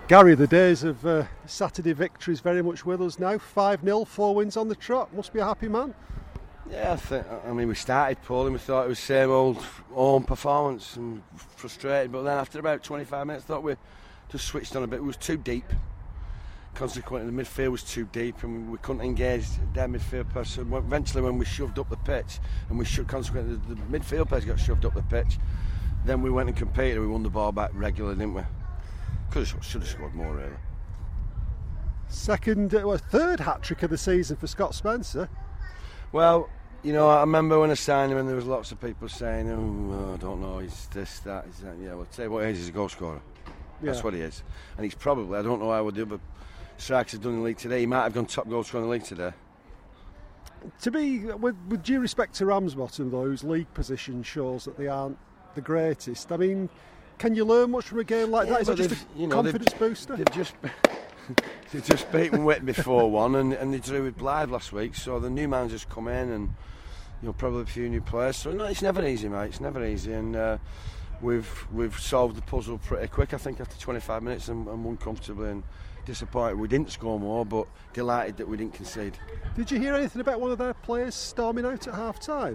Gary, the days of Saturday victories very much with us now. 5-0, 4 wins on the trot. Must be a happy man. Yeah, I mean, we started poorly. We thought it was same old home performance and frustrated. But then after about 25 minutes, I thought we just switched on a bit. It was too deep. Consequently, the midfield was too deep, and we couldn't engage their midfield person. Eventually, when we shoved up the pitch, and consequently the midfield players got shoved up the pitch, then we went and competed. We won the ball back regularly, didn't we? Should have scored more, really. Third hat-trick of the season for Scott Spencer. Well, you know, I remember when I signed him and there was lots of people saying, I don't know, he's this, that, he's that. Yeah, well, I'll tell you what he is, he's a goal scorer. That's what he is. And he's probably, I don't know how the other strikers have done in the league today, he might have gone top goal scorer in the league today. With due respect to Ramsbottom, though, whose league position shows that they aren't the greatest, I mean, can you learn much from a game like that? Is it just a confidence booster? They've just beaten Whitby 4-1 and they drew with Blythe last week, so the new manager's come in and probably a few new players. So no, it's never easy, mate. It's never easy, and we've solved the puzzle pretty quick. I think after 25 minutes and won comfortably. And disappointed we didn't score more, but delighted that we didn't concede. Did you hear anything about one of their players storming out at half time?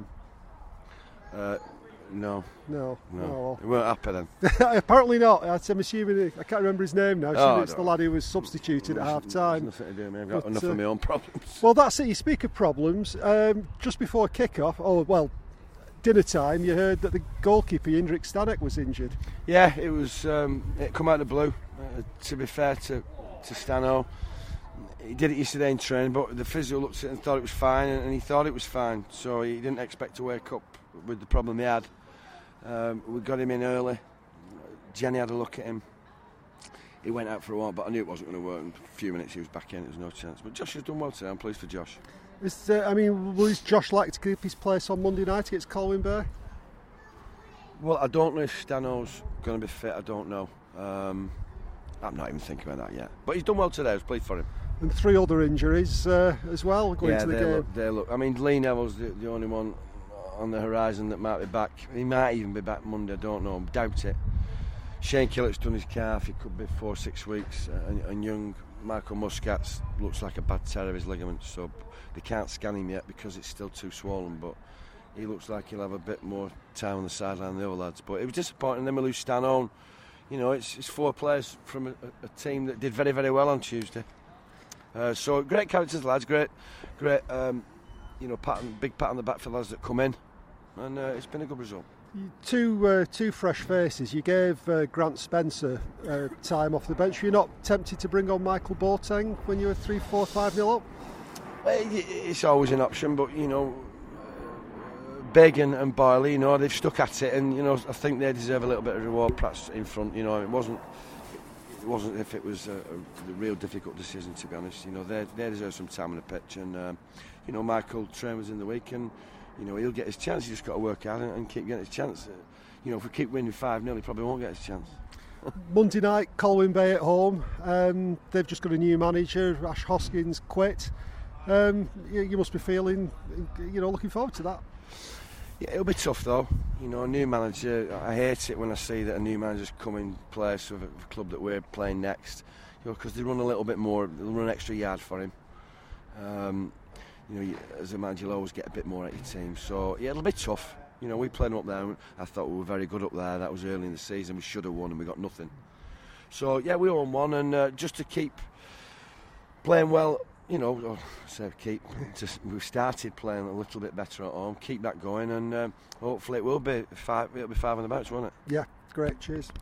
No. Oh. We weren't happy then. Apparently not. I'm assuming, I can't remember his name now. It's no. the lad who was substituted at half time. Nothing to do with me. I've got enough of my own problems. Well, that's it. You speak of problems. Just before kick-off, dinner time, you heard that the goalkeeper, Jindrik Stanek, was injured. Yeah, it was. It come out of the blue. To be fair to Stano, he did it yesterday in training, but the physio looked at it and thought it was fine, and he thought it was fine, so he didn't expect to wake up with the problem he had. We got him in early. Jenny had a look at him. He went out for a while, but I knew it wasn't going to work. In a few minutes he was back in, there was no chance. But Josh has done well today. I'm pleased for Josh. Will Josh like to keep his place on Monday night against Colwyn Bay? Well, I don't know if Stano's going to be fit. I don't know. I'm not even thinking about that yet. But he's done well today. I was pleased for him. And 3 other injuries as well going to the game. They look. I mean, Lee Neville's the only one on the horizon that might be back. He might even be back Monday. I don't know. Doubt it. Shane Killick's done his calf. He could be 4 or 6 weeks. And young Michael Muscat's looks like a bad tear of his ligaments. So they can't scan him yet because it's still too swollen. But he looks like he'll have a bit more time on the sideline than the other lads. But it was disappointing. Then we lose Stano. It's 4 players from a team that did very, very well on Tuesday. So great characters, lads. Great. Big pat on the back for the lads that come in, and it's been a good result. Two fresh faces. You gave Grant Spencer time off the bench. Were you not tempted to bring on Michael Boateng when you were 3-4, 5-0 up? Well, it's always an option, but Big and Boyle, they've stuck at it, and I think they deserve a little bit of reward, perhaps in front. It wasn't if it was a real difficult decision, to be honest. They deserve some time on the pitch, and Michael trained was in the week, and he'll get his chance. He's just got to work out and keep getting his chance. If we keep winning 5-0, he probably won't get his chance. Monday night, Colwyn Bay at home. They've just got a new manager. Ash Hoskins quit. You must be feeling, looking forward to that. Yeah, it'll be tough though. A new manager. I hate it when I see that a new manager's come in place of a club that we're playing next. Because they run a little bit more. They'll run an extra yard for him. As a manager, you'll always get a bit more at your team. So yeah, it'll be tough. We played them up there. I thought we were very good up there. That was early in the season. We should have won, and we got nothing. So yeah, we won one, and just to keep playing well. We've started playing a little bit better at home. Keep that going, and hopefully it'll be 5 on the bounce, won't it? Yeah, great. Cheers.